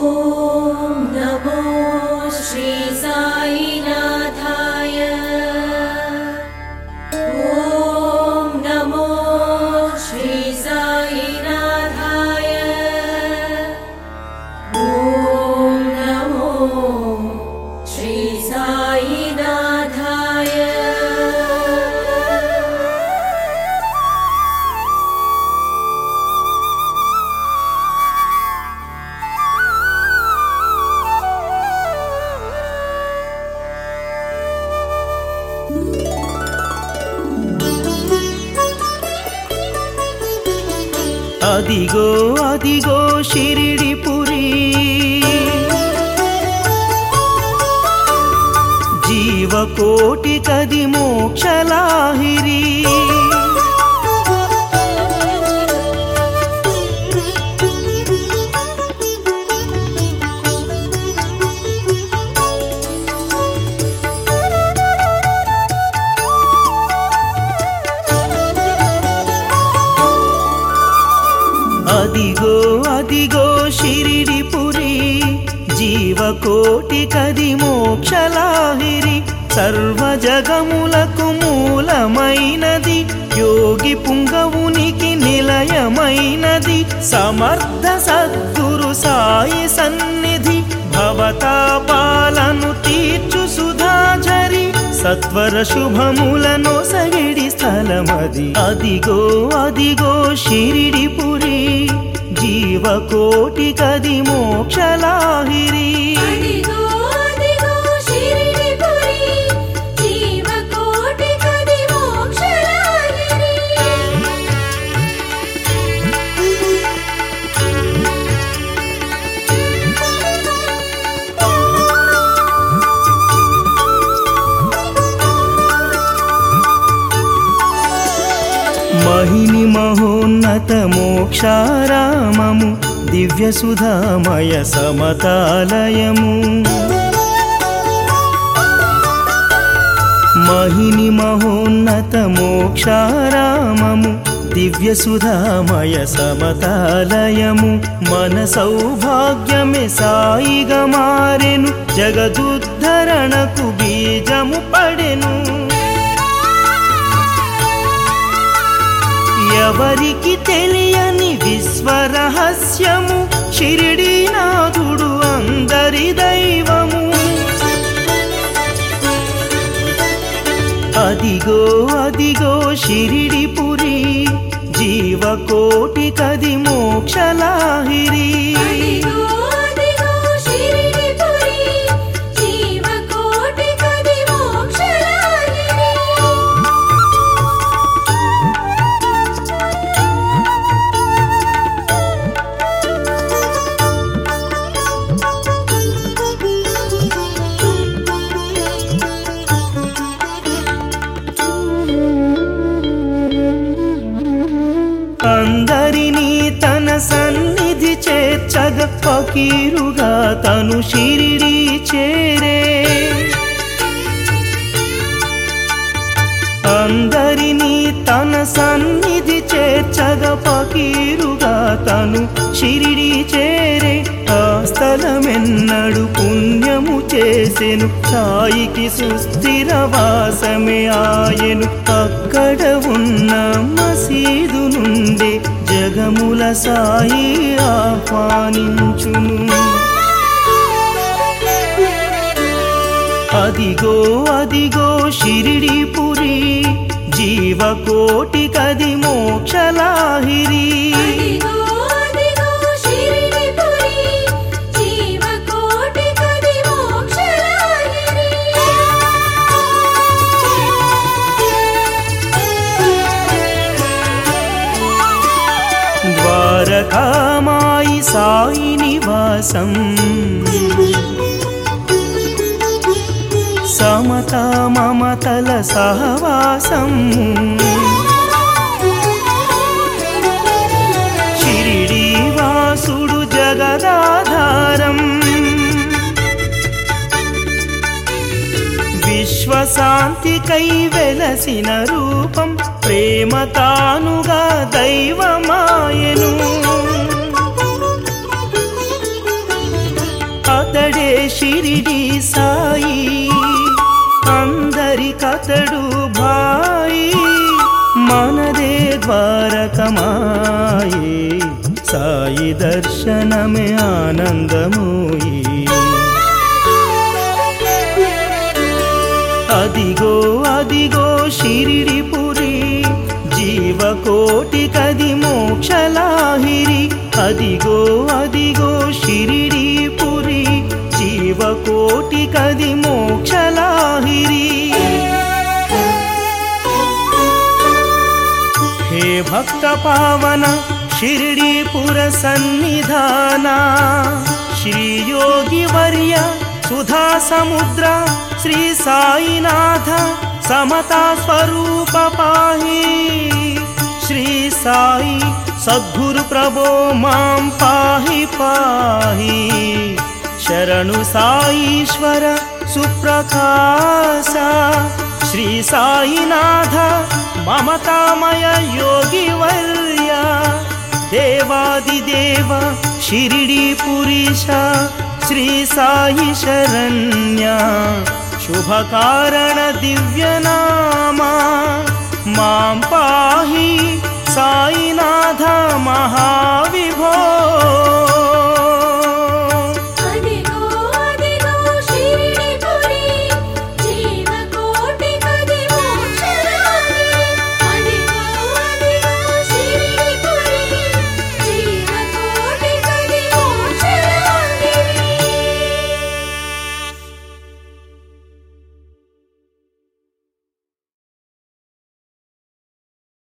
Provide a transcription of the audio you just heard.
नमो श्री साईनाथाय। ॐ नमो श्री साईनाथाय। ॐ नमो श्री साईनाथाय। అదిగో అదిగో షిరిడిపురి, జీవకోటి కది మోక్షలాహిరి. అదిగో అదిగో షిరిడిపురి, జీవకోటి కది మోక్షలాహిరి. సర్వ జగములకు మూలమైనది, యోగి పుంగవునికి నిలయమైనది. సమర్థ సద్గురు సాయి సన్నిధి, భవతాపాలను తీర్చు సుధాజరి. సత్వర శుభములను సగిడి స్థలమది. అదిగో అదిగో షిరిడిపురి, జీవకోటి కది మోక్షలాహిరి. మహిని మహోన్నత మోక్షారామము, దివ్య సుధామయ సమతాలయము. మహిని మహోన్నత మోక్షారామము, దివ్య సుధామయ సమతాలయము. మన సౌభాగ్యమే సాయిగా మారెను, జగదుద్ధరణకు బీజము పడెను. ఎవరికి తెలియని విశ్వరహస్యము, షిరిడీనాథుడు అందరి దైవము. అదిగో అదిగో షిరిడిపురి, జీవకోటి కది మోక్షలాహిరి. అందరినీ తన సన్నిధి చేర్చగ, ఫకీరుగా తను షిరిడి చేరే. అందరినీ తన సన్నిధి చేర్చగ, ఫకీరుగా తను షిరిడి చేరే. ఆ స్థలమెన్నడు పుణ్యము చేసెను, సాయికి సుస్థిర వాసమే ఆయెను. అక్కడ ఉన్న మసీదు నుండే జగముల సాయి ఆహ్వానించును. అదిగో అదిగో షిరిడిపురి, జీవకోటి కది మోక్షలాహిరి. ద్వారకామాయి సాయి నివాసం, సమతా మమతల సహవాసం. షిరిడి వాసుడు జగదాధారం, విశ్వశాంతికై వెలసిన రూపం. ప్రేమ తానుగా దైవమాయెను. తారకమాయే సాయి దర్శనమే ఆనందమోయే అదిగో అదిగో షిరిడిపురి జీవకోటికది మోక్షలాహిరి అదిగో అదిగో షిరిడిపురి జీవకోటికది మోక్షలాహిరి హే భక్త పావన షిరిడిపుర సన్నిధాన శ్రీ యోగి వర్య సుధా సముద్ర శ్రీ సాయినాథ సమతా స్వరూప పాహి శ్రీ సాయి సద్గురు ప్రభో మాం పాహి పాహి శరణు సాయీశ్వర సుప్రకాశ శ్రీ సాయినాథ మమతామయ యోగి వర్య దేవాదిదేవ షిరిడిపురీశ శ్రీ సాయి శరణ్య శుభకారణ దివ్యనామా మాం పాహి